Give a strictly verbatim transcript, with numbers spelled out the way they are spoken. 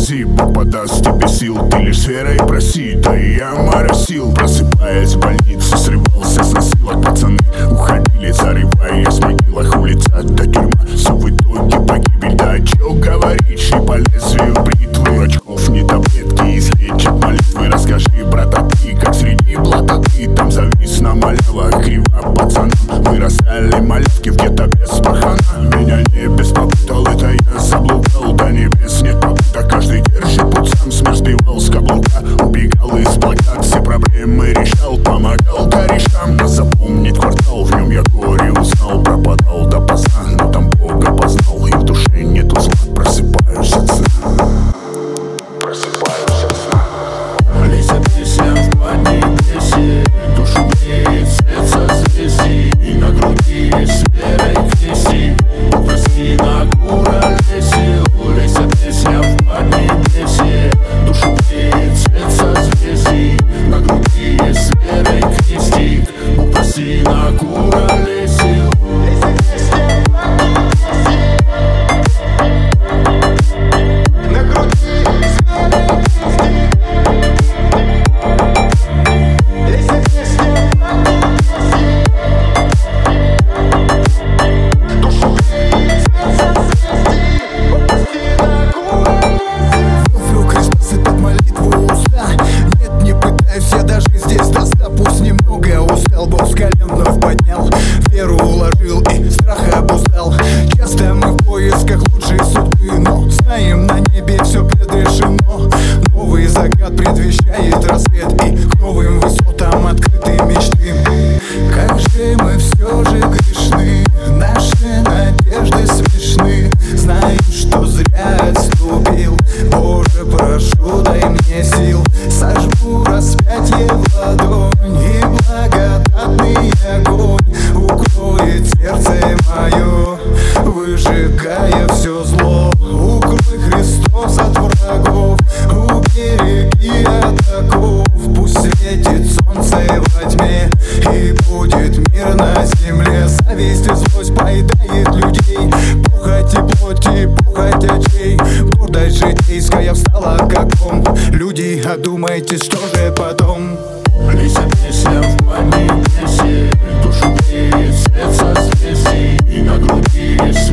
грязи. Бог подаст тебе сил, ты лишь с верой проси. Да и я моросил, просыпаясь в больнице, срывался с носилок. Пацаны уходили, зарываясь в могилах. Улица до тюрьма, все в итоге погибель. Да чё говорить, шли по лезвию бритвы. Дурачков не таблетки излечат молитвы. Расскажи, брат, а ты как среди блата ты там завис на малявах. Криво пацанам вырастали малявки в гетто без пахана. Меня не беспокоил, это я заблукал. До небес нет попыток, каждый держит путь сам. Смерть сбивал с каблука, убегал из блокад. Все проблемы решал, помогал корешам. Но запомнить квартал, в нем я горе узнал. Пропадал допоздна, но там Бога познал. И в душе нету зла, просыпаюсь от сна. Просыпаюсь от сна. Лезет песня в поднебесье, душу греет свет созвездий. И на груди с верой крести, прости на куролесе. Лезет песня в поднебесье, душу греет свет созвездий. На груди с верой крести, прости на куролесе. Бог с колен вновь поднял, веру уложил и страх обуздал. Часто мы в поисках лучшей судьбы, но знаем, на небе все предрешено. Новый закат предвещает рассвет, и к новым высотам открыты мечты. Как же мы все же грешны, наши надежды смешны. Знаю, что зря отступил, Боже, прошу, дай мне сил. Сожму распятие в ладонь, и благодатный огонь укроет сердце мое, выжигая все зло. Укрой, Христос, от врагов, убереги от оков. Пусть светит солнце во тьме, и будет мир на земле. Зависть и злость поедает людей, похоть и плоти, похоть очей. Гордость житейская встала как комп. Люди, одумайтесь, что же потом. Лезет песня в поднебесье, душу греет свет созвездий. И на груди